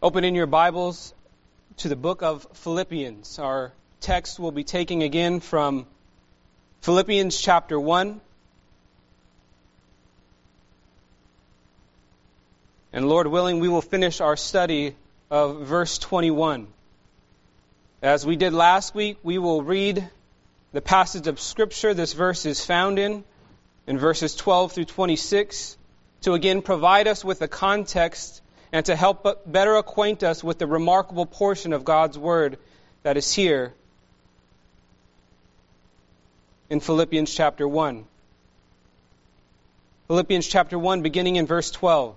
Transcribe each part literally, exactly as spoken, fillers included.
Open in your Bibles to the book of Philippians. Our text will be taking again from Philippians chapter one. And Lord willing, we will finish our study of verse twenty-one. As we did last week, we will read the passage of Scripture this verse is found in, in verses twelve through twenty-six, to again provide us with the context and to help better acquaint us with the remarkable portion of God's Word that is here in Philippians chapter one. Philippians chapter one, beginning in verse twelve.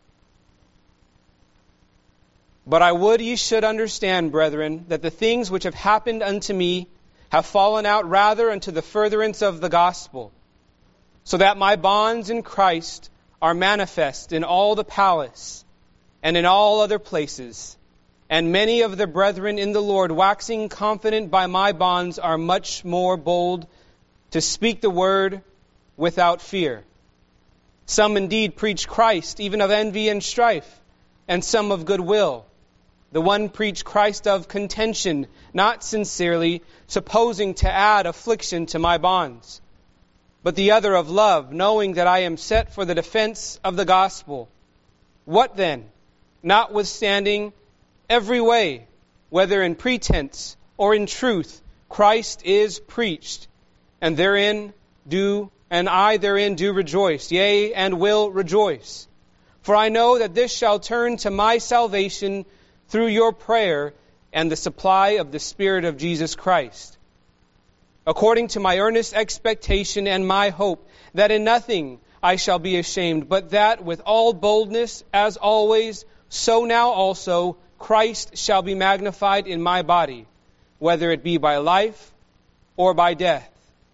But I would ye should understand, brethren, that the things which have happened unto me have fallen out rather unto the furtherance of the gospel, so that my bonds in Christ are manifest in all the palace and in all other places. And many of the brethren in the Lord, waxing confident by my bonds, are much more bold to speak the word without fear. Some indeed preach Christ, even of envy and strife, and some of goodwill. The one preached Christ of contention, not sincerely, supposing to add affliction to my bonds. But the other of love, knowing that I am set for the defense of the gospel. What then? Notwithstanding, every way, whether in pretense or in truth, Christ is preached, and therein do, and I therein do rejoice, yea, and will rejoice. For I know that this shall turn to my salvation through your prayer and the supply of the Spirit of Jesus Christ. According to my earnest expectation and my hope, that in nothing I shall be ashamed, but that with all boldness, as always, so now also Christ shall be magnified in my body, whether it be by life or by death.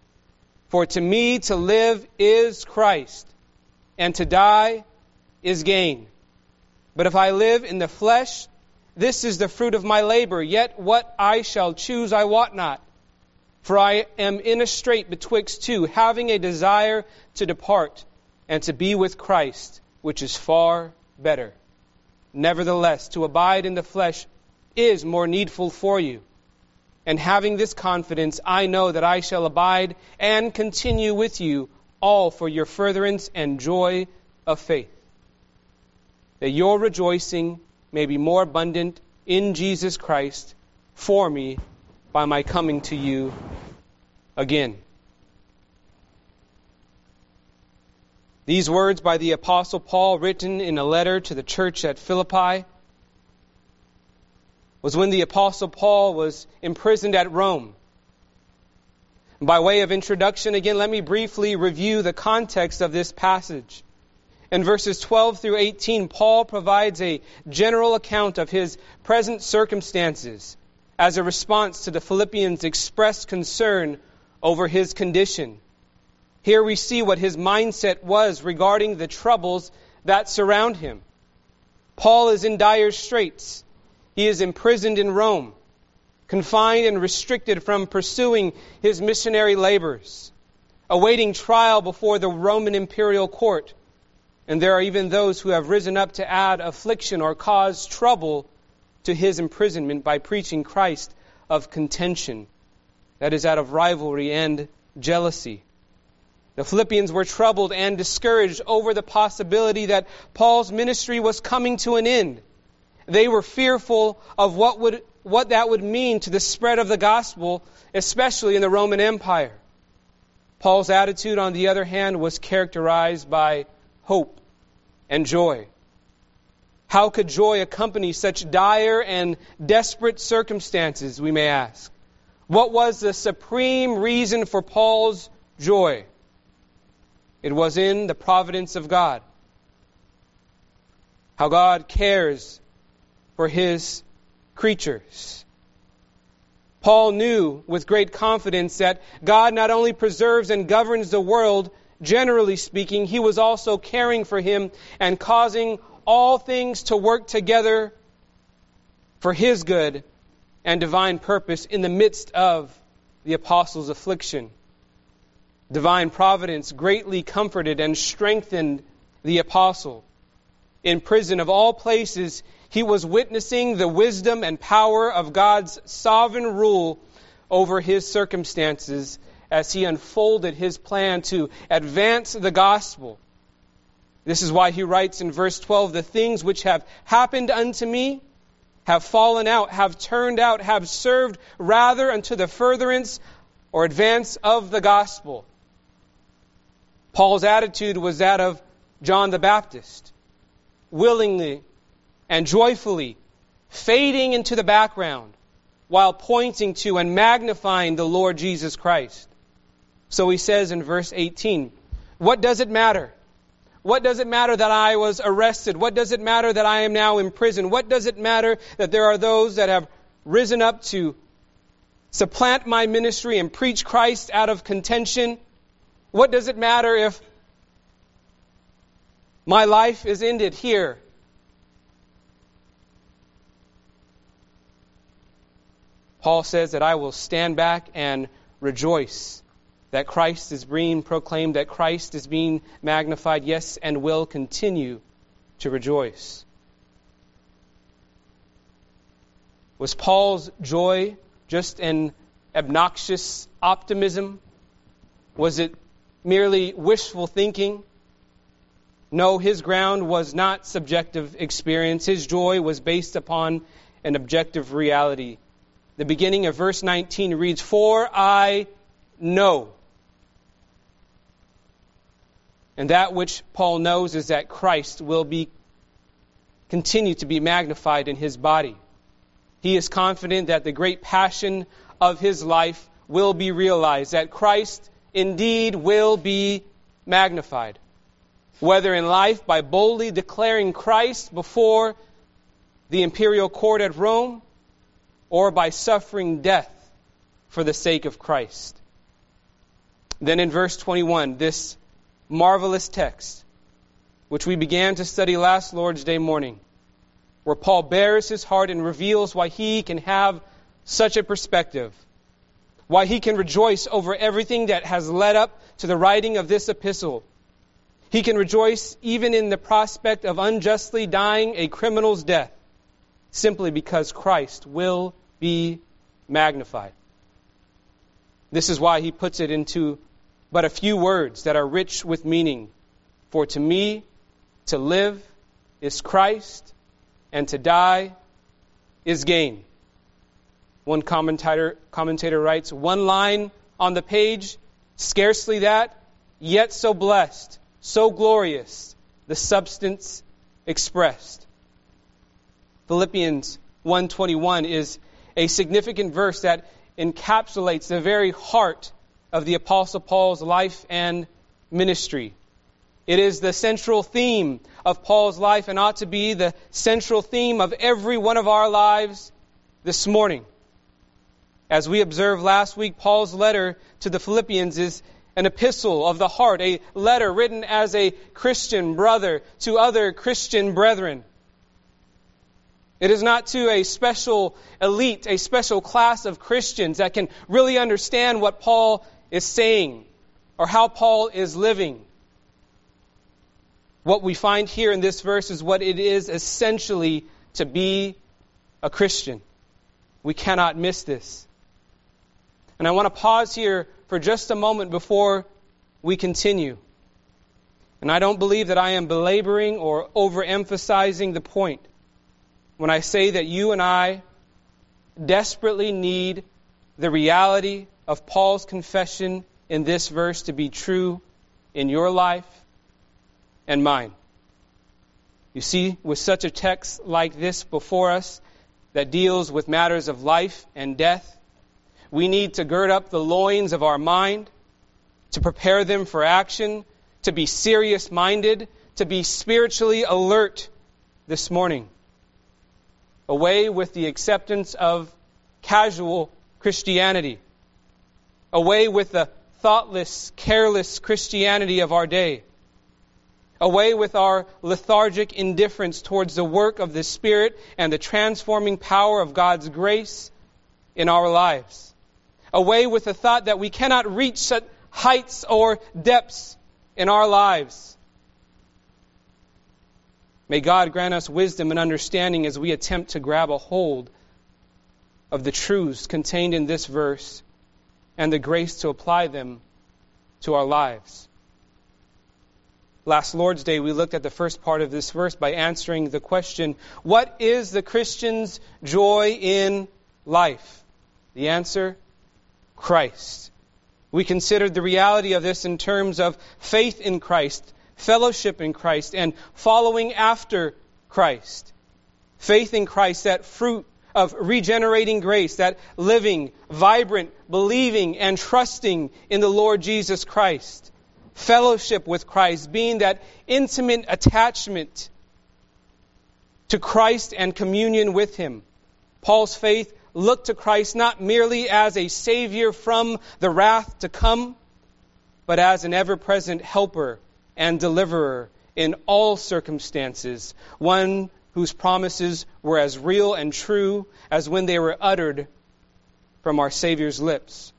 For to me to live is Christ, and to die is gain. But if I live in the flesh, this is the fruit of my labor, yet what I shall choose I wot not. For I am in a strait betwixt two, having a desire to depart and to be with Christ, which is far better. Nevertheless, to abide in the flesh is more needful for you. And having this confidence, I know that I shall abide and continue with you, all for your furtherance and joy of faith, that your rejoicing may be more abundant in Jesus Christ for me by my coming to you again. These words by the Apostle Paul, written in a letter to the church at Philippi, was when the Apostle Paul was imprisoned at Rome. By way of introduction, again, let me briefly review the context of this passage. In verses twelve through eighteen, Paul provides a general account of his present circumstances as a response to the Philippians' expressed concern over his condition. Here we see what his mindset was regarding the troubles that surround him. Paul is in dire straits. He is imprisoned in Rome, confined and restricted from pursuing his missionary labors, awaiting trial before the Roman imperial court. And there are even those who have risen up to add affliction or cause trouble to his imprisonment by preaching Christ of contention, that is, out of rivalry and jealousy. The Philippians were troubled and discouraged over the possibility that Paul's ministry was coming to an end. They were fearful of what would what that would mean to the spread of the gospel, especially in the Roman Empire. Paul's attitude, on the other hand, was characterized by hope and joy. How could joy accompany such dire and desperate circumstances, we may ask? What was the supreme reason for Paul's joy? It was in the providence of God. How God cares for His creatures. Paul knew with great confidence that God not only preserves and governs the world, generally speaking, He was also caring for him and causing all things to work together for His good and divine purpose in the midst of the apostles' affliction. Divine providence greatly comforted and strengthened the apostle. In prison of all places, He was witnessing the wisdom and power of God's sovereign rule over his circumstances as he unfolded his plan to advance the gospel. This is why he writes in verse twelve, "The things which have happened unto me have fallen out, have turned out, have served rather unto the furtherance or advance of the gospel." Paul's attitude was that of John the Baptist, willingly and joyfully fading into the background while pointing to and magnifying the Lord Jesus Christ. So he says in verse eighteen, "What does it matter? What does it matter that I was arrested? What does it matter that I am now in prison? What does it matter that there are those that have risen up to supplant my ministry and preach Christ out of contention? What does it matter if my life is ended here?" Paul says that I will stand back and rejoice that Christ is being proclaimed, that Christ is being magnified, yes, and will continue to rejoice. Was Paul's joy just an obnoxious optimism? Was it merely wishful thinking? No, his ground was not subjective experience. His joy was based upon an objective reality. The beginning of verse nineteen reads, "For I know." And that which Paul knows is that Christ will be continue to be magnified in his body. He is confident that the great passion of his life will be realized, that Christ indeed will be magnified. Whether in life by boldly declaring Christ before the imperial court at Rome, or by suffering death for the sake of Christ. Then in verse twenty-one, this marvelous text, which we began to study last Lord's Day morning, where Paul bares his heart and reveals why he can have such a perspective, why he can rejoice over everything that has led up to the writing of this epistle. He can rejoice even in the prospect of unjustly dying a criminal's death, simply because Christ will be magnified. This is why he puts it into but a few words that are rich with meaning. For to me, to live is Christ, and to die is gain. One commentator, commentator writes, "One line on the page, scarcely that, yet so blessed, so glorious, the substance expressed." Philippians one twenty-one is a significant verse that encapsulates the very heart of the Apostle Paul's life and ministry. It is the central theme of Paul's life and ought to be the central theme of every one of our lives this morning. As we observed last week, Paul's letter to the Philippians is an epistle of the heart, a letter written as a Christian brother to other Christian brethren. It is not to a special elite, a special class of Christians that can really understand what Paul is saying or how Paul is living. What we find here in this verse is what it is essentially to be a Christian. We cannot miss this. And I want to pause here for just a moment before we continue. And I don't believe that I am belaboring or overemphasizing the point when I say that you and I desperately need the reality of Paul's confession in this verse to be true in your life and mine. You see, with such a text like this before us that deals with matters of life and death, we need to gird up the loins of our mind, to prepare them for action, to be serious-minded, to be spiritually alert this morning. Away with the acceptance of casual Christianity. Away with the thoughtless, careless Christianity of our day. Away with our lethargic indifference towards the work of the Spirit and the transforming power of God's grace in our lives. Away with the thought that we cannot reach such heights or depths in our lives. May God grant us wisdom and understanding as we attempt to grab a hold of the truths contained in this verse and the grace to apply them to our lives. Last Lord's Day, we looked at the first part of this verse by answering the question, what is the Christian's joy in life? The answer, Christ. We considered the reality of this in terms of faith in Christ, fellowship in Christ, and following after Christ. Faith in Christ, that fruit of regenerating grace, that living, vibrant, believing, and trusting in the Lord Jesus Christ. Fellowship with Christ, being that intimate attachment to Christ and communion with Him. Paul's faith looked to Christ not merely as a Savior from the wrath to come, but as an ever-present helper and deliverer in all circumstances, one whose promises were as real and true as when they were uttered from our Savior's lips.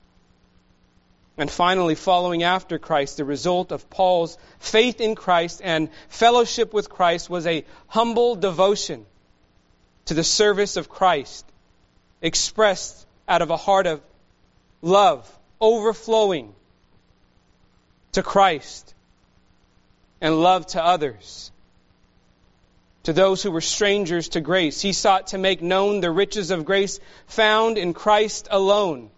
And finally, following after Christ, the result of Paul's faith in Christ and fellowship with Christ was a humble devotion to the service of Christ, expressed out of a heart of love, overflowing to Christ and love to others. To those who were strangers to grace, he sought to make known the riches of grace found in Christ alone.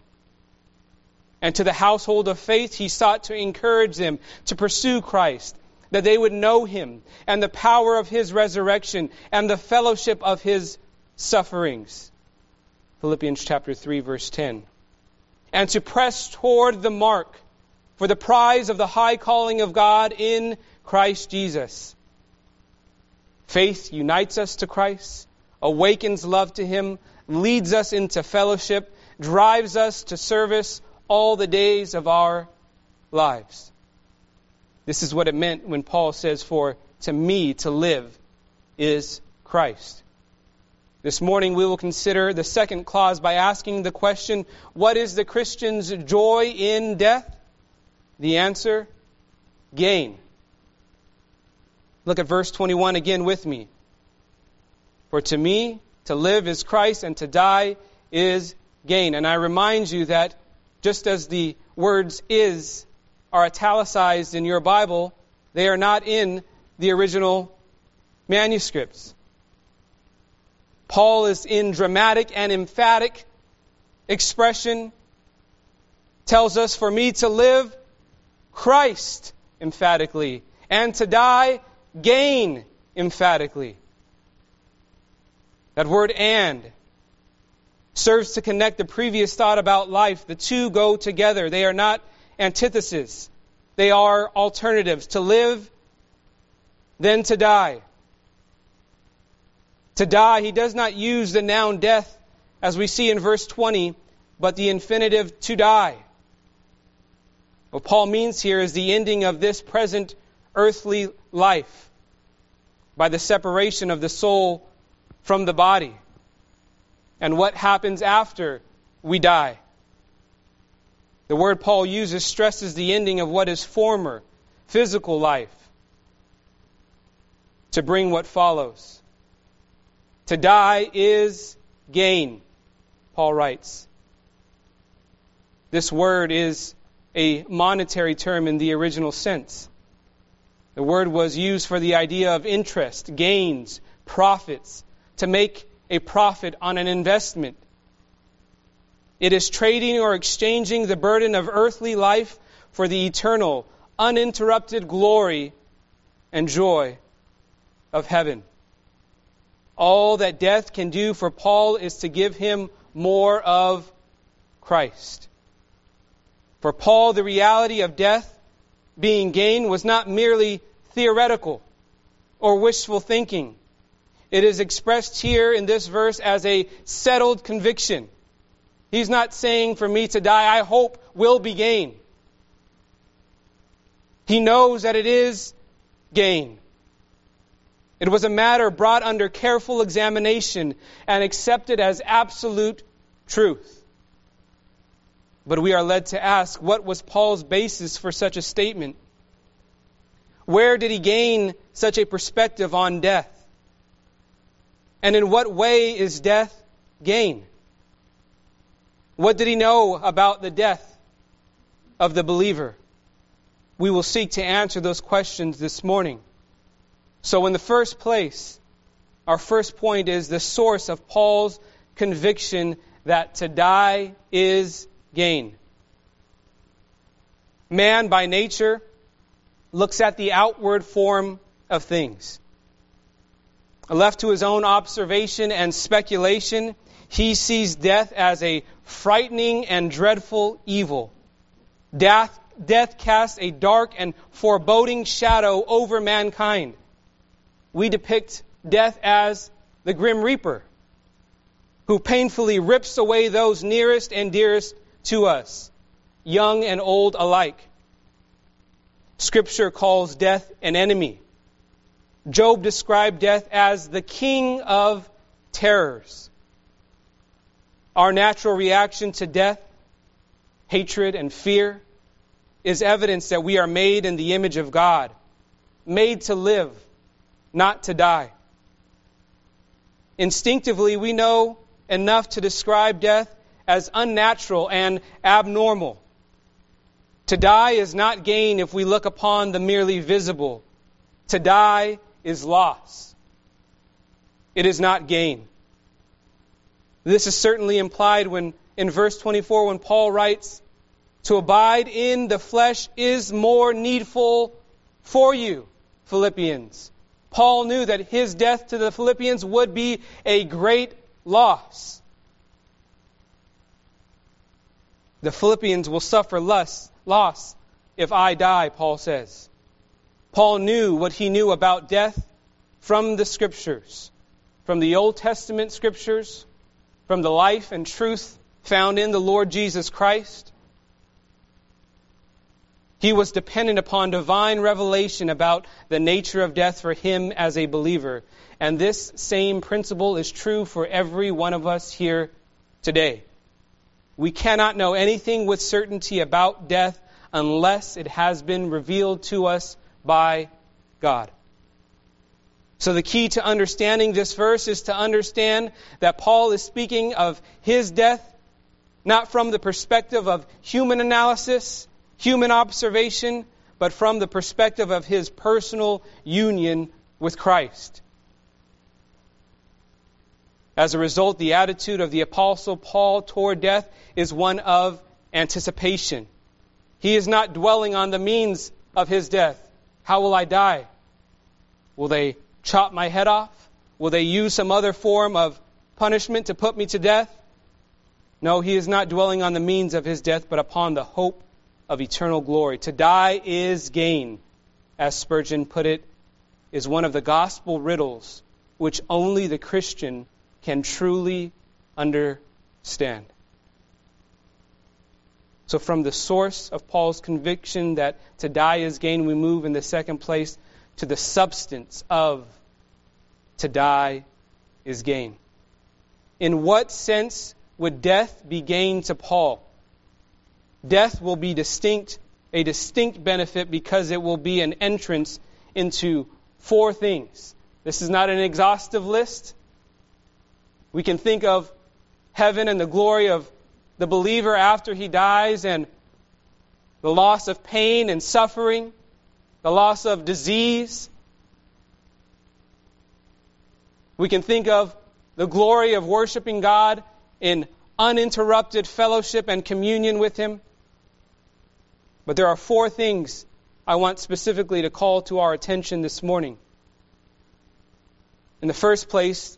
And to the household of faith, he sought to encourage them to pursue Christ, that they would know Him and the power of His resurrection and the fellowship of His sufferings. Philippians chapter three, verse ten. And to press toward the mark for the prize of the high calling of God in Christ Jesus. Faith unites us to Christ, awakens love to Him, leads us into fellowship, drives us to service all the days of our lives. This is what it meant when Paul says, for to me to live is Christ. This morning we will consider the second clause by asking the question, what is the Christian's joy in death? The answer, gain. Look at verse twenty-one again with me. For to me to live is Christ and to die is gain. And I remind you that just as the words is are italicized in your Bible, they are not in the original manuscripts. Paul is in dramatic and emphatic expression, tells us, for me to live, Christ, emphatically, and to die, gain, emphatically. That word and serves to connect the previous thought about life. The two go together. They are not antitheses. They are alternatives. To live, then to die. To die, he does not use the noun death as we see in verse twenty, but the infinitive to die. What Paul means here is the ending of this present earthly life by the separation of the soul from the body. And what happens after we die. The word Paul uses stresses the ending of what is former, physical life, to bring what follows. To die is gain, Paul writes. This word is a monetary term in the original sense. The word was used for the idea of interest, gains, profits, to make a profit on an investment. It is trading or exchanging the burden of earthly life for the eternal, uninterrupted glory and joy of heaven. All that death can do for Paul is to give him more of Christ. For Paul, the reality of death being gain was not merely theoretical or wishful thinking. It is expressed here in this verse as a settled conviction. He's not saying, for me to die, I hope will be gain. He knows that it is gain. It was a matter brought under careful examination and accepted as absolute truth. But we are led to ask, what was Paul's basis for such a statement? Where did he gain such a perspective on death? And in what way is death gain? What did he know about the death of the believer? We will seek to answer those questions this morning. So in the first place, our first point is the source of Paul's conviction that to die is gain. Man, by nature, looks at the outward form of things. Left to his own observation and speculation, he sees death as a frightening and dreadful evil. Death, death casts a dark and foreboding shadow over mankind. We depict death as the Grim Reaper, who painfully rips away those nearest and dearest to us, young and old alike. Scripture calls death an enemy. Job described death as the king of terrors. Our natural reaction to death, hatred, and fear is evidence that we are made in the image of God, made to live, not to die. Instinctively, we know enough to describe death as unnatural and abnormal. To die is not gain if we look upon the merely visible. To die is loss. It is not gain. This is certainly implied when in verse twenty-four when Paul writes, "To abide in the flesh is more needful for you," Philippians. Paul knew that his death to the Philippians would be a great loss. The Philippians will suffer less loss if I die, Paul says. Paul knew what he knew about death from the Scriptures, from the Old Testament Scriptures, from the life and truth found in the Lord Jesus Christ. He was dependent upon divine revelation about the nature of death for him as a believer. And this same principle is true for every one of us here today. We cannot know anything with certainty about death unless it has been revealed to us by God. So the key to understanding this verse is to understand that Paul is speaking of his death not from the perspective of human analysis, human observation, but from the perspective of his personal union with Christ. As a result, the attitude of the Apostle Paul toward death is one of anticipation. He is not dwelling on the means of his death. How will I die? Will they chop my head off? Will they use some other form of punishment to put me to death? No, he is not dwelling on the means of his death, but upon the hope of eternal glory. To die is gain, as Spurgeon put it, is one of the gospel riddles which only the Christian can truly understand. So from the source of Paul's conviction that to die is gain, we move in the second place to the substance of to die is gain. In what sense would death be gain to Paul? Death will be distinct, a distinct benefit because it will be an entrance into four things. This is not an exhaustive list. We can think of heaven and the glory of the believer after he dies and the loss of pain and suffering, the loss of disease. We can think of the glory of worshiping God in uninterrupted fellowship and communion with Him. But there are four things I want specifically to call to our attention this morning. In the first place,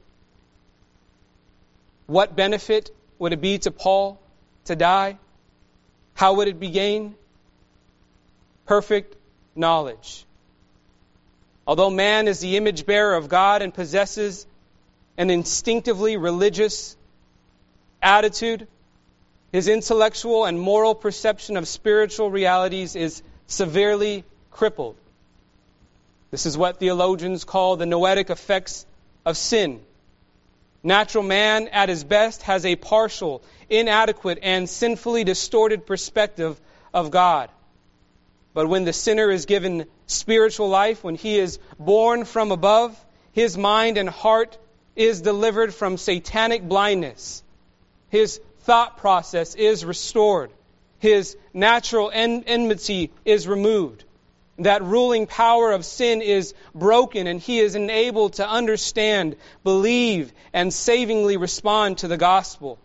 what benefit would it be to Paul to die? How would it be gained? Perfect knowledge. Although man is the image bearer of God and possesses an instinctively religious attitude, his intellectual and moral perception of spiritual realities is severely crippled. This is what theologians call the noetic effects of sin. Natural man, at his best, has a partial, inadequate, and sinfully distorted perspective of God. But when the sinner is given spiritual life, when he is born from above, his mind and heart is delivered from satanic blindness. His thought process is restored. His natural en- enmity is removed. That ruling power of sin is broken, and he is enabled to understand, believe, and savingly respond to the gospel.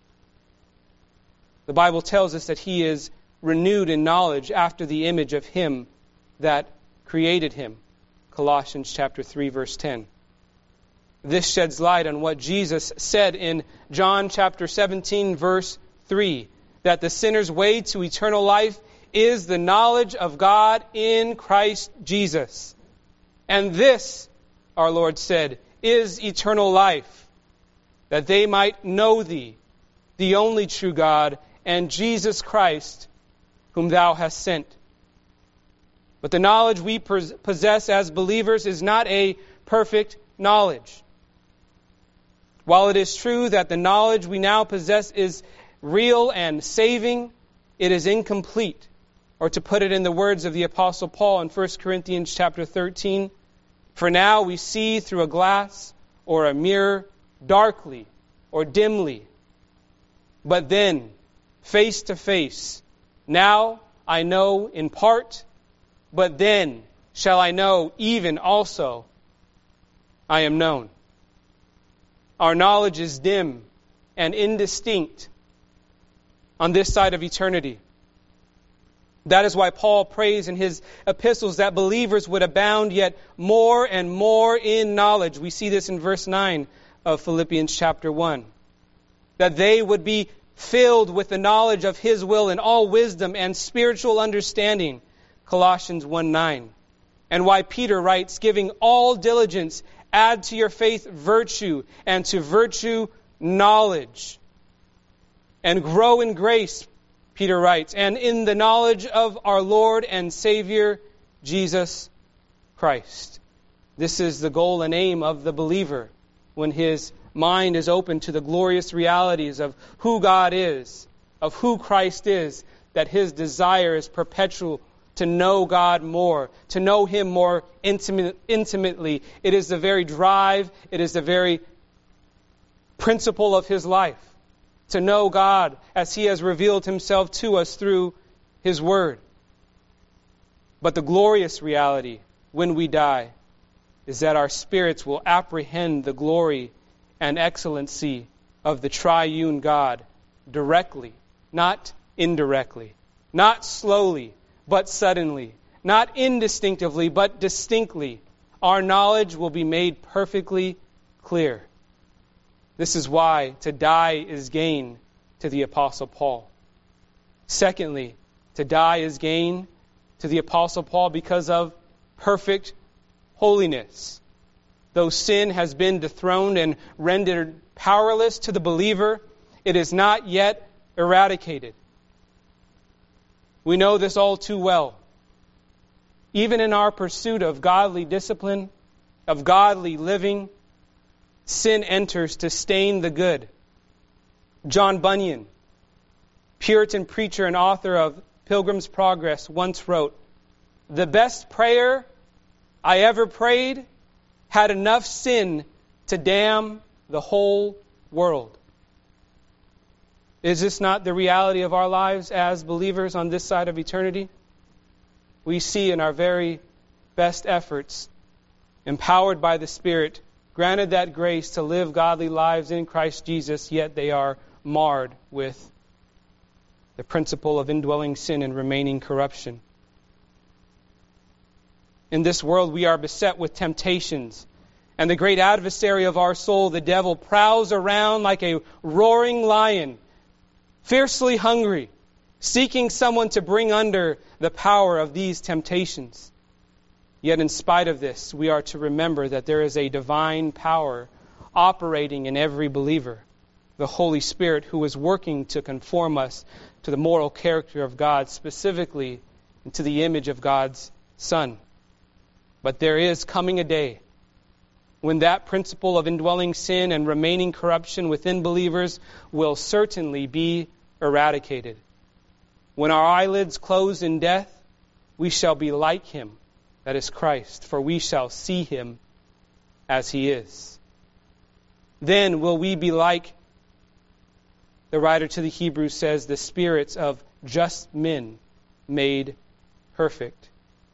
The Bible tells us that he is renewed in knowledge after the image of him that created him. Colossians chapter three, verse ten. This sheds light on what Jesus said in John chapter seventeen, verse three, that the sinner's way to eternal life is the knowledge of God in Christ Jesus. And this, our Lord said, is eternal life, that they might know thee, the only true God, and Jesus Christ, whom thou hast sent. But the knowledge we possess as believers is not a perfect knowledge. While it is true that the knowledge we now possess is real and saving, it is incomplete. Or to put it in the words of the Apostle Paul in First Corinthians chapter thirteen, for now we see through a glass or a mirror darkly or dimly. But then, face to face, now I know in part, but then shall I know even also I am known. Our knowledge is dim and indistinct on this side of eternity. That is why Paul prays in his epistles that believers would abound yet more and more in knowledge. We see this in verse nine of Philippians chapter one. That they would be filled with the knowledge of his will in all wisdom and spiritual understanding. Colossians one nine. And why Peter writes, giving all diligence, add to your faith virtue, and to virtue knowledge. And grow in grace, Peter writes, and in the knowledge of our Lord and Savior, Jesus Christ. This is the goal and aim of the believer when his mind is open to the glorious realities of who God is, of who Christ is, that his desire is perpetual to know God more, to know him more intimate, intimately. It is the very drive, it is the very principle of his life, to know God as he has revealed himself to us through his word. But the glorious reality when we die is that our spirits will apprehend the glory and excellency of the triune God directly, not indirectly, not slowly, but suddenly, not indistinctively, but distinctly. Our knowledge will be made perfectly clear. This is why to die is gain to the Apostle Paul. Secondly, to die is gain to the Apostle Paul because of perfect holiness. Though sin has been dethroned and rendered powerless to the believer, it is not yet eradicated. We know this all too well. Even in our pursuit of godly discipline, of godly living, sin enters to stain the good. John Bunyan, Puritan preacher and author of Pilgrim's Progress, once wrote, "The best prayer I ever prayed had enough sin to damn the whole world." Is this not the reality of our lives as believers on this side of eternity? We see in our very best efforts, empowered by the Spirit, granted that grace to live godly lives in Christ Jesus, yet they are marred with the principle of indwelling sin and remaining corruption. In this world we are beset with temptations, and the great adversary of our soul, the devil, prowls around like a roaring lion, fiercely hungry, seeking someone to bring under the power of these temptations. Yet in spite of this, we are to remember that there is a divine power operating in every believer, the Holy Spirit, who is working to conform us to the moral character of God, specifically to the image of God's Son. But there is coming a day when that principle of indwelling sin and remaining corruption within believers will certainly be eradicated. When our eyelids close in death, we shall be like him, that is Christ, for we shall see him as he is. Then will we be like, the writer to the Hebrews says, the spirits of just men made perfect.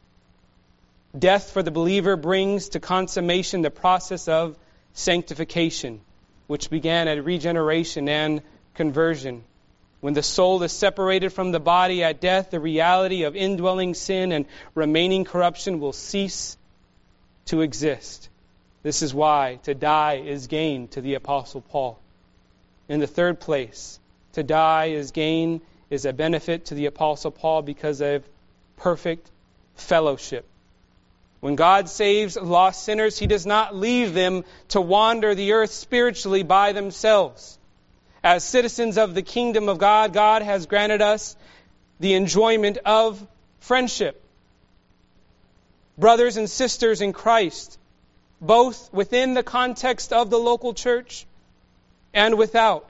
Death for the believer brings to consummation the process of sanctification, which began at regeneration and conversion. When the soul is separated from the body at death, the reality of indwelling sin and remaining corruption will cease to exist. This is why to die is gain to the Apostle Paul. In the third place, to die is gain is a benefit to the Apostle Paul because of perfect fellowship. When God saves lost sinners, He does not leave them to wander the earth spiritually by themselves. As citizens of the kingdom of God, God has granted us the enjoyment of friendship. Brothers and sisters in Christ, both within the context of the local church and without.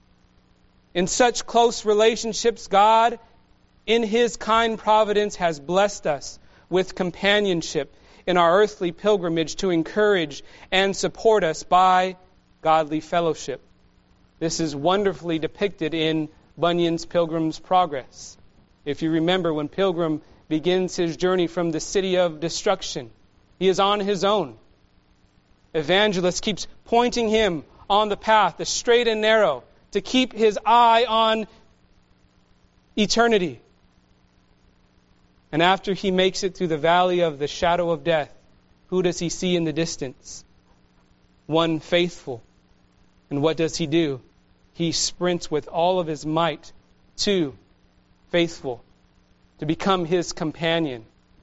In such close relationships, God, in His kind providence, has blessed us with companionship in our earthly pilgrimage to encourage and support us by godly fellowship. This is wonderfully depicted in Bunyan's Pilgrim's Progress. If you remember, when Pilgrim begins his journey from the city of destruction, he is on his own. Evangelist keeps pointing him on the path, the straight and narrow, to keep his eye on eternity. And after he makes it through the valley of the shadow of death, who does he see in the distance? One faithful. And what does he do? He sprints with all of his might to faithful, to become his companion.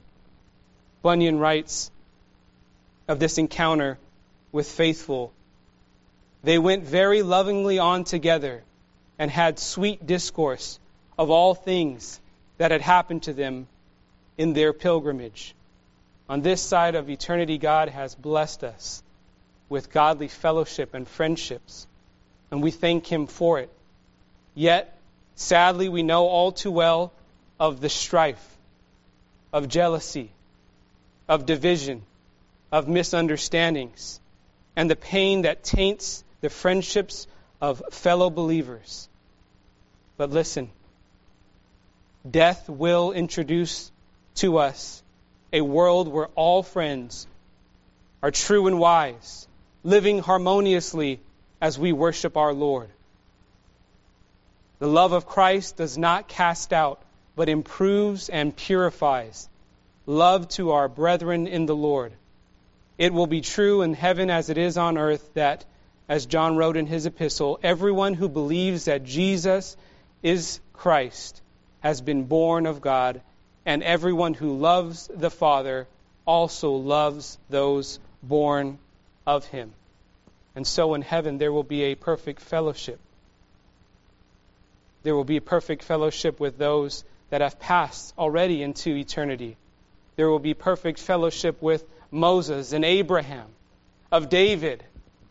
Bunyan writes of this encounter with faithful. They went very lovingly on together and had sweet discourse of all things that had happened to them in their pilgrimage. On this side of eternity, God has blessed us with godly fellowship and friendships, and we thank Him for it. Yet, sadly, we know all too well of the strife, of jealousy, of division, of misunderstandings, and the pain that taints the friendships of fellow believers. But listen, death will introduce to us a world where all friends are true and wise, living harmoniously as we worship our Lord. The love of Christ does not cast out, but improves and purifies. Love to our brethren in the Lord. It will be true in heaven as it is on earth that, as John wrote in his epistle, everyone who believes that Jesus is Christ has been born of God, and everyone who loves the Father also loves those born of Him. And so in heaven there will be a perfect fellowship. There will be a perfect fellowship with those that have passed already into eternity. There will be perfect fellowship with Moses and Abraham, of David.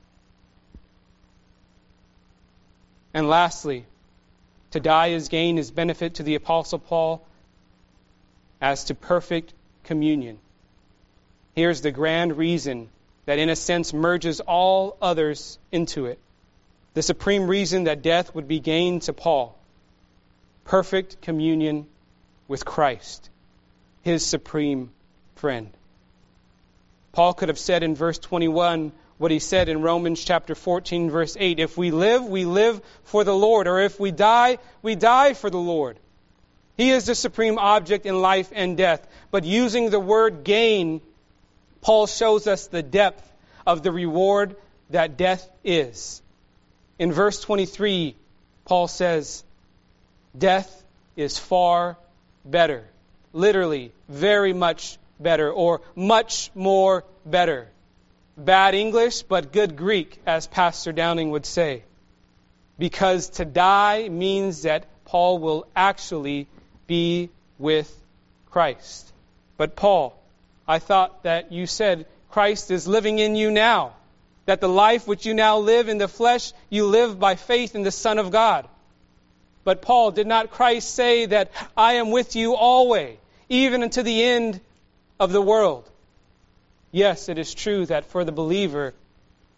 And lastly, to die is gain is benefit to the Apostle Paul as to perfect communion. Here's the grand reason that in a sense merges all others into it. The supreme reason that death would be gain to Paul. Perfect communion with Christ, his supreme friend. Paul could have said in verse twenty-one what he said in Romans chapter fourteen, verse eight. If we live, we live for the Lord. Or if we die, we die for the Lord. He is the supreme object in life and death. But using the word gain, Paul shows us the depth of the reward that death is. In verse twenty-three, Paul says, death is far better. Literally, very much better, or much more better. Bad English, but good Greek, as Pastor Downing would say. Because to die means that Paul will actually be with Christ. But Paul, I thought that you said Christ is living in you now. That the life which you now live in the flesh, you live by faith in the Son of God. But Paul, did not Christ say that I am with you always, even unto the end of the world? Yes, it is true that for the believer,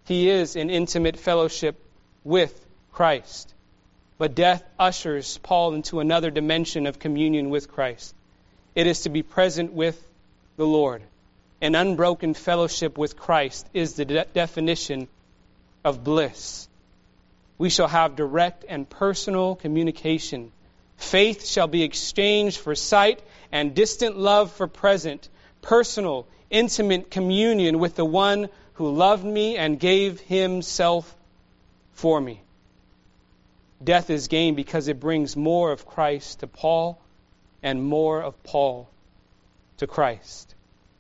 he is in intimate fellowship with Christ. But death ushers Paul into another dimension of communion with Christ. It is to be present with the Lord. An unbroken fellowship with Christ is the de- definition of bliss. We shall have direct and personal communication. Faith shall be exchanged for sight, and distant love for present, personal, intimate communion with the one who loved me and gave himself for me. Death is gain because it brings more of Christ to Paul and more of Paul to Christ.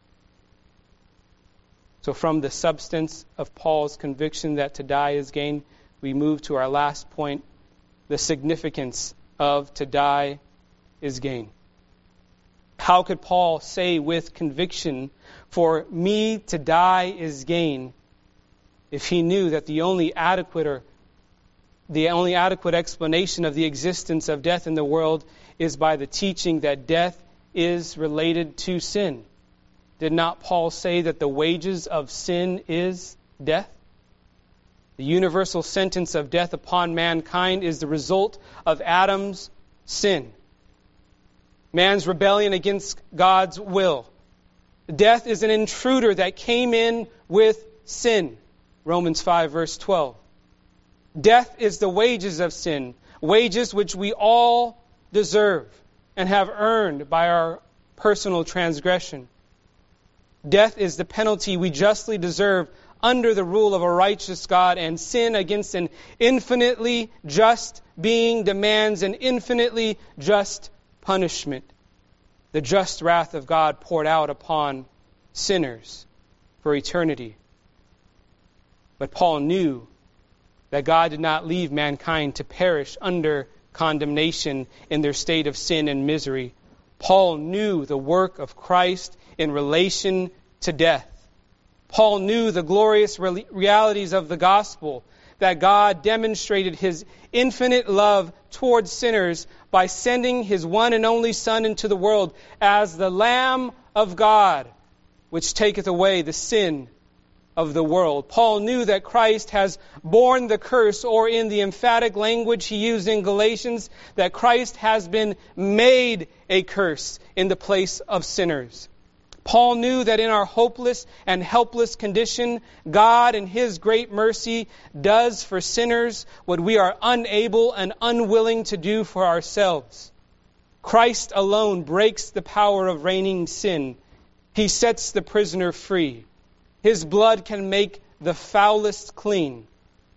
So from the substance of Paul's conviction that to die is gain, we move to our last point, the significance of to die is gain. How could Paul say with conviction, for me to die is gain, if he knew that the only adequate or the only adequate explanation of the existence of death in the world is by the teaching that death is related to sin? Did not Paul say that the wages of sin is death? The universal sentence of death upon mankind is the result of Adam's sin. Man's rebellion against God's will. Death is an intruder that came in with sin. Romans five, verse twelve. Death is the wages of sin, wages which we all deserve and have earned by our personal transgression. Death is the penalty we justly deserve under the rule of a righteous God, and sin against an infinitely just being demands an infinitely just punishment. The just wrath of God poured out upon sinners for eternity. But Paul knew that God did not leave mankind to perish under condemnation in their state of sin and misery. Paul knew the work of Christ in relation to death. Paul knew the glorious re- realities of the gospel, that God demonstrated his infinite love towards sinners by sending his one and only Son into the world as the Lamb of God, which taketh away the sin of the world. Paul knew that Christ has borne the curse, or in the emphatic language he used in Galatians, that Christ has been made a curse in the place of sinners. Paul knew that in our hopeless and helpless condition, God in his great mercy does for sinners what we are unable and unwilling to do for ourselves. Christ alone breaks the power of reigning sin. He sets the prisoner free. His blood can make the foulest clean.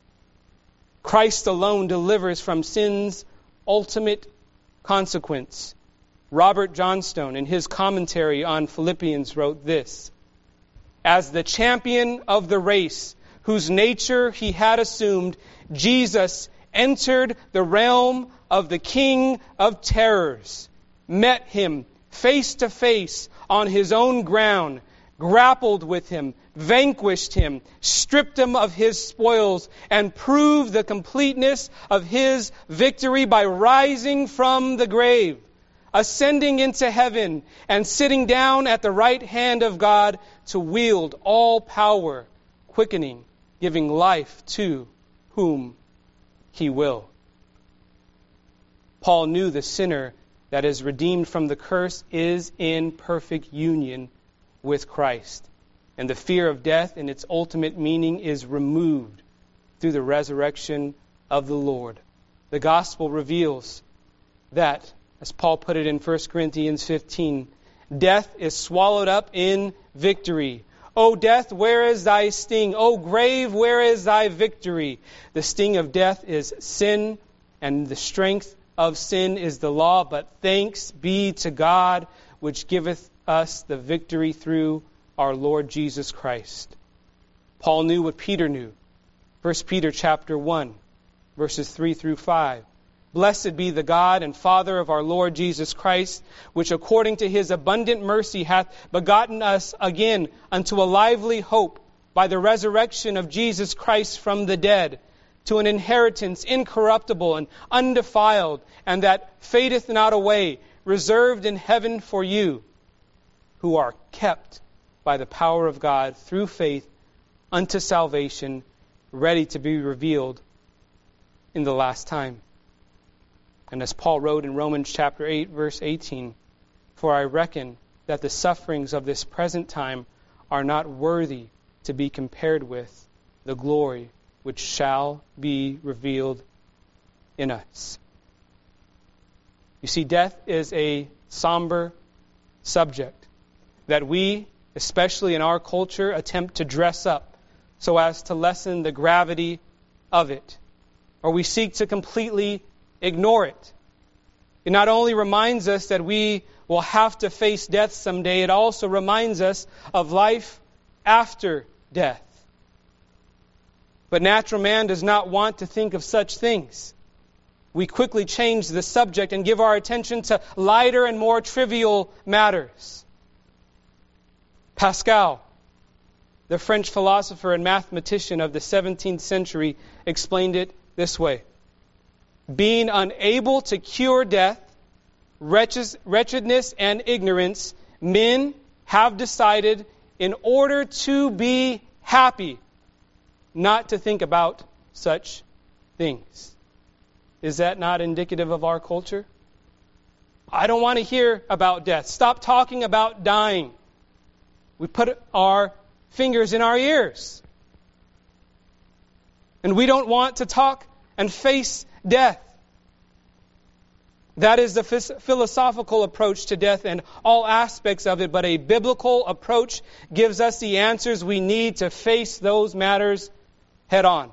Christ alone delivers from sin's ultimate consequence. Robert Johnstone, in his commentary on Philippians, wrote this: as the champion of the race, whose nature he had assumed, Jesus entered the realm of the King of terrors, met him face to face on his own ground, grappled with him, vanquished him, stripped him of his spoils, and proved the completeness of his victory by rising from the grave, ascending into heaven, and sitting down at the right hand of God to wield all power, quickening, giving life to whom he will. Paul knew the sinner that is redeemed from the curse is in perfect union with Christ, and the fear of death in its ultimate meaning is removed through the resurrection of the Lord. The gospel reveals that, as Paul put it in First Corinthians fifteen, death is swallowed up in victory. O death, where is thy sting? O grave, where is thy victory? The sting of death is sin, and the strength of sin is the law. But thanks be to God, which giveth us the victory through our Lord Jesus Christ. Paul knew what Peter knew. First Peter chapter one, verses three through five. Blessed be the God and Father of our Lord Jesus Christ, which according to his abundant mercy hath begotten us again unto a lively hope by the resurrection of Jesus Christ from the dead, to an inheritance incorruptible and undefiled, and that fadeth not away, reserved in heaven for you, who are kept by the power of God through faith unto salvation, ready to be revealed in the last time. And as Paul wrote in Romans chapter eight, verse eighteen, "For I reckon that the sufferings of this present time are not worthy to be compared with the glory which shall be revealed in us." You see, death is a somber subject that we, especially in our culture, attempt to dress up so as to lessen the gravity of it, or we seek to completely ignore it. It not only reminds us that we will have to face death someday, it also reminds us of life after death. But natural man does not want to think of such things. We quickly change the subject and give our attention to lighter and more trivial matters. Pascal, the French philosopher and mathematician of the seventeenth century, explained it this way: being unable to cure death, wretchedness, and ignorance, men have decided, in order to be happy, not to think about such things. Is that not indicative of our culture? I don't want to hear about death. Stop talking about dying. We put our fingers in our ears. And we don't want to talk and face death. That is the philosophical approach to death and all aspects of it, but a biblical approach gives us the answers we need to face those matters head on.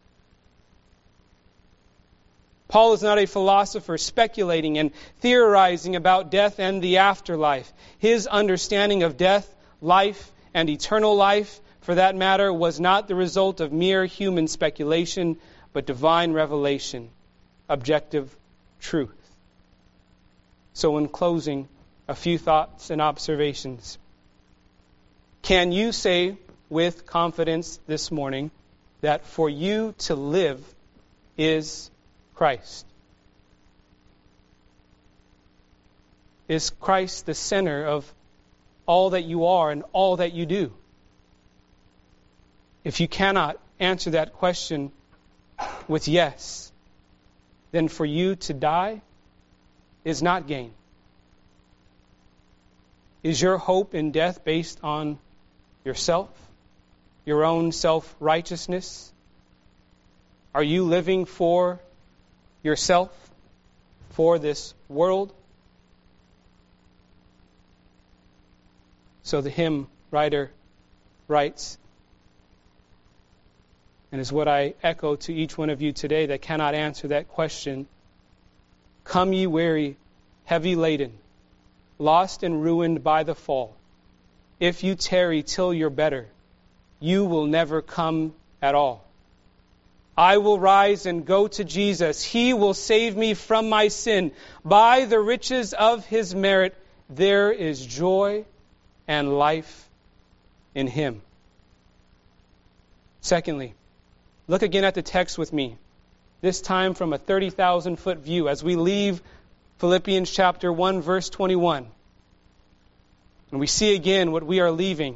Paul is not a philosopher speculating and theorizing about death and the afterlife. His understanding of death, life, and eternal life, for that matter, was not the result of mere human speculation, but divine revelation, objective truth. So in closing, a few thoughts and observations. Can you say with confidence this morning that for you to live is Christ? Is Christ the center of all that you are and all that you do? If you cannot answer that question with yes, then for you to die is not gain. Is your hope in death based on yourself, your own self-righteousness? Are you living for yourself, for this world? So the hymn writer writes, and is what I echo to each one of you today that cannot answer that question: "Come ye weary, heavy laden, lost and ruined by the fall. If you tarry till you're better, you will never come at all. I will rise and go to Jesus. He will save me from my sin. By the riches of His merit, there is joy and life in Him." Secondly, look again at the text with me, this time from a thirty thousand foot view as we leave Philippians chapter one, verse twenty-one. And we see again what we are leaving.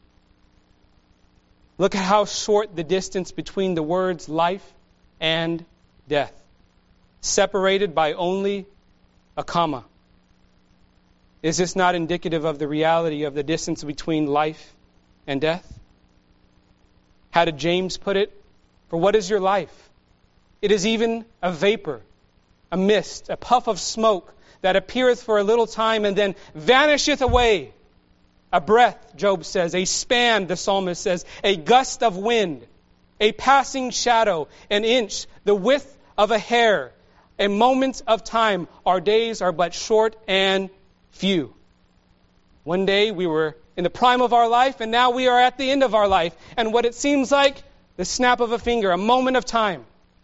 Look at how short the distance between the words life and death, separated by only a comma. Is this not indicative of the reality of the distance between life and death? How did James put it? "For what is your life? It is even a vapor, a mist, a puff of smoke that appeareth for a little time and then vanisheth away. A breath," Job says, "a span," the psalmist says, "a gust of wind, a passing shadow, an inch, the width of a hair, a moment of time. Our days are but short and few." One day we were in the prime of our life, and now we are at the end of our life. And what it seems like, the snap of a finger, a moment of time.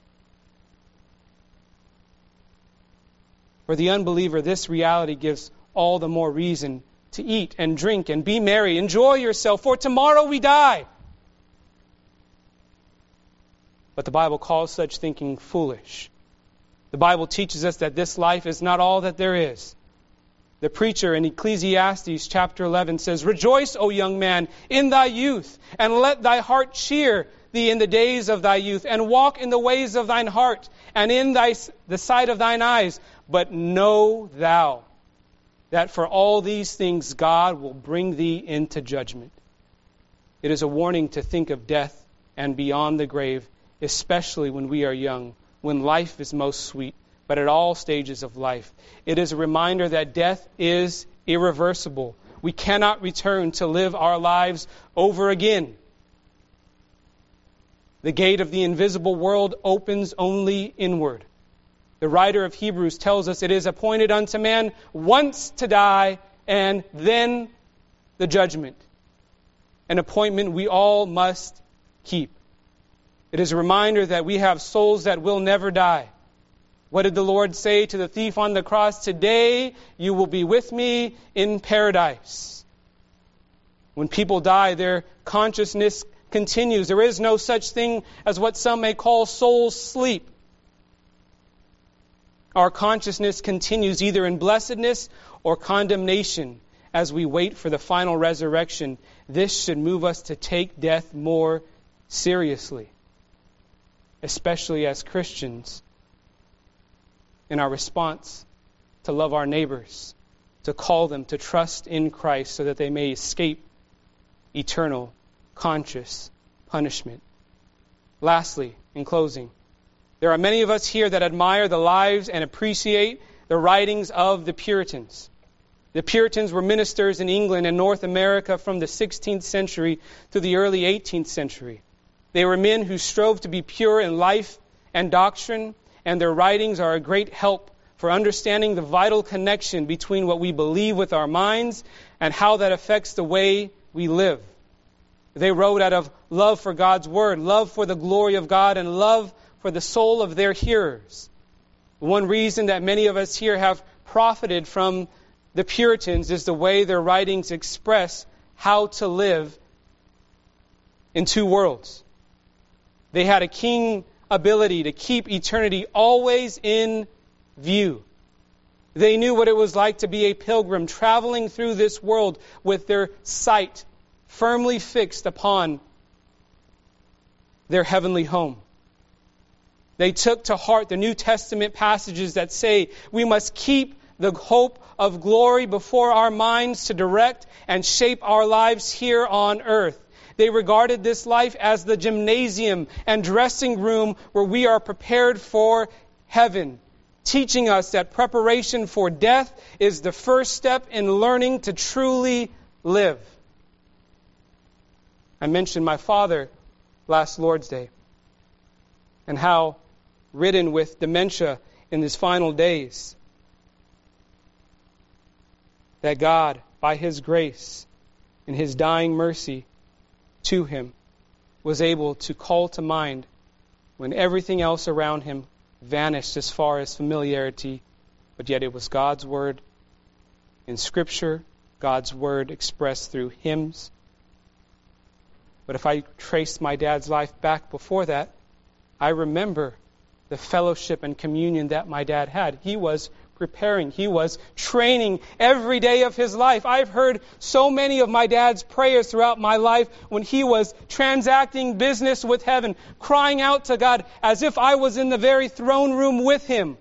For the unbeliever, this reality gives all the more reason to eat and drink and be merry. Enjoy yourself, for tomorrow we die. But the Bible calls such thinking foolish. The Bible teaches us that this life is not all that there is. The preacher in Ecclesiastes chapter eleven says, "Rejoice, O young man, in thy youth, and let thy heart cheer. thee in the days of thy youth, and walk in the ways of thine heart, and in thy, the sight of thine eyes. But know thou that for all these things God will bring thee into judgment. It is a warning to think of death and beyond the grave, especially when we are young, when life is most sweet, but at all stages of life. It is a reminder that death is irreversible. We cannot return to live our lives over again. The gate of the invisible world opens only inward. The writer of Hebrews tells us it is appointed unto man once to die, and then the judgment. An appointment we all must keep. It is a reminder that we have souls that will never die. What did the Lord say to the thief on the cross? Today you will be with me in paradise. When people die, their consciousness continues. There is no such thing as what some may call soul sleep. Our consciousness continues either in blessedness or condemnation as we wait for the final resurrection. This should move us to take death more seriously, especially as Christians, in our response to love our neighbors, to call them to trust in Christ so that they may escape eternal, conscious punishment. Lastly, in closing, there are many of us here that admire the lives and appreciate the writings of the Puritans. The Puritans were ministers in England and North America from the sixteenth century to the early eighteenth century. They were men who strove to be pure in life and doctrine, and their writings are a great help for understanding the vital connection between what we believe with our minds and how that affects the way we live. They wrote out of love for God's Word, love for the glory of God, and love for the soul of their hearers. One reason that many of us here have profited from the Puritans is the way their writings express how to live in two worlds. They had a keen ability to keep eternity always in view. They knew what it was like to be a pilgrim traveling through this world with their sight firmly fixed upon their heavenly home. They took to heart the New Testament passages that say we must keep the hope of glory before our minds to direct and shape our lives here on earth. They regarded this life as the gymnasium and dressing room where we are prepared for heaven, teaching us that preparation for death is the first step in learning to truly live. I mentioned my father last Lord's Day and how ridden with dementia in his final days, that God, by His grace and His dying mercy to him, was able to call to mind when everything else around him vanished as far as familiarity, but yet it was God's Word in Scripture, God's Word expressed through hymns. But if I trace my dad's life back before that, I remember the fellowship and communion that my dad had. He was preparing. He was training every day of his life. I've heard so many of my dad's prayers throughout my life when he was transacting business with heaven, crying out to God as if I was in the very throne room with him.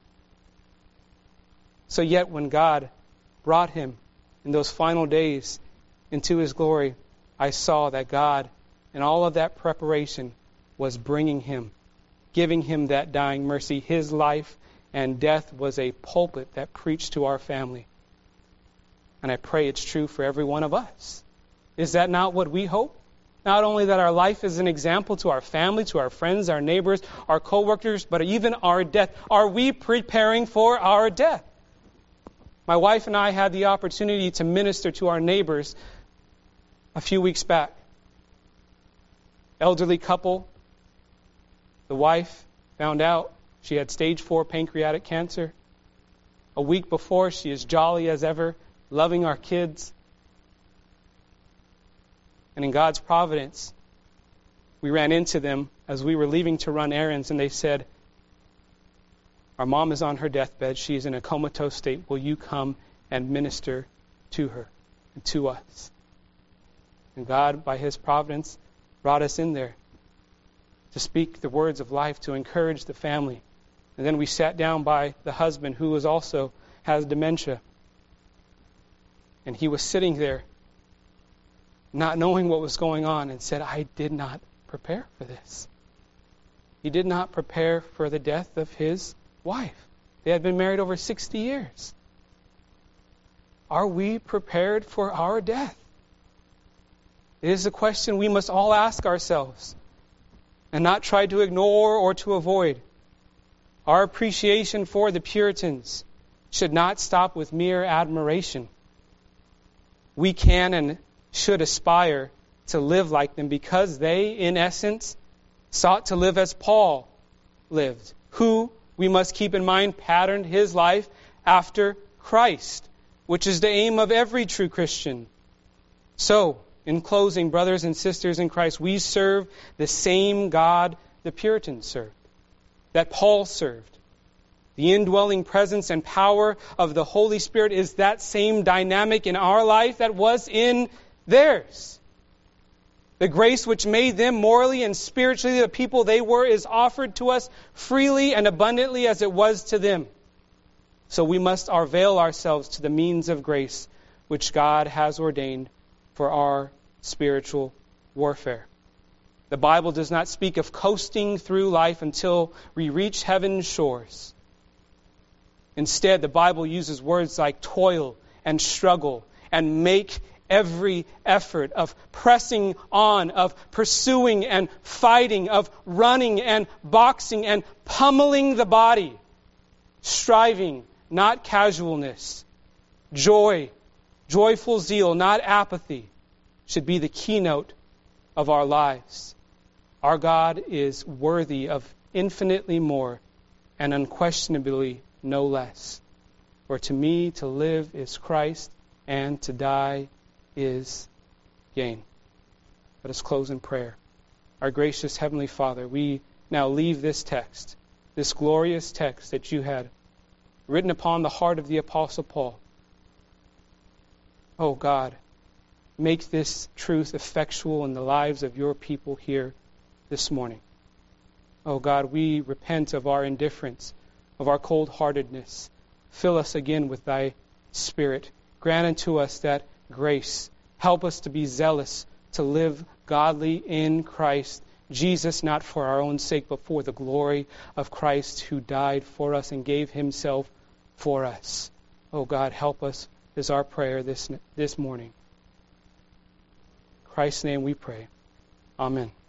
So yet when God brought him in those final days into His glory, I saw that God, in all of that preparation, was bringing him, giving him that dying mercy. His life and death was a pulpit that preached to our family. And I pray it's true for every one of us. Is that not what we hope? Not only that our life is an example to our family, to our friends, our neighbors, our co-workers, but even our death. Are we preparing for our death? My wife and I had the opportunity to minister to our neighbors a few weeks back. Elderly couple. The wife found out she had stage four pancreatic cancer. A week before, she is jolly as ever, loving our kids. And in God's providence, we ran into them as we were leaving to run errands, and they said, "Our mom is on her deathbed. She is in a comatose state. Will you come and minister to her and to us?" And God, by His providence, brought us in there. to speak the words of life, to encourage the family. And then we sat down by the husband who was also has dementia. And he was sitting there, not knowing what was going on, and said, I did not prepare for this. He did not prepare for the death of his wife. They had been married over sixty years. Are we prepared for our death? It is a question we must all ask ourselves and not try to ignore or to avoid. Our appreciation for the Puritans should not stop with mere admiration. We can and should aspire to live like them because they, in essence, sought to live as Paul lived, who, we must keep in mind, patterned his life after Christ, which is the aim of every true Christian. So, in closing, brothers and sisters in Christ, we serve the same God the Puritans served, that Paul served. The indwelling presence and power of the Holy Spirit is that same dynamic in our life that was in theirs. The grace which made them morally and spiritually the people they were is offered to us freely and abundantly as it was to them. So we must avail ourselves to the means of grace which God has ordained for our spiritual warfare. The Bible does not speak of coasting through life until we reach heaven's shores. Instead, the Bible uses words like toil and struggle and make every effort, of pressing on, of pursuing and fighting, of running and boxing and pummeling the body. Striving, not casualness. Joy, joyful zeal, not apathy, should be the keynote of our lives. Our God is worthy of infinitely more and unquestionably no less. For to me to live is Christ, and to die is gain. Let us close in prayer. Our gracious Heavenly Father, we now leave this text, this glorious text that you had written upon the heart of the Apostle Paul. Oh God, make this truth effectual in the lives of your people here this morning. Oh God, we repent of our indifference, of our cold-heartedness. Fill us again with thy Spirit. Grant unto us that grace. Help us to be zealous, to live godly in Christ Jesus, not for our own sake, but for the glory of Christ who died for us and gave himself for us. Oh God, help us is our prayer this, this morning. In Christ's name we pray. Amen.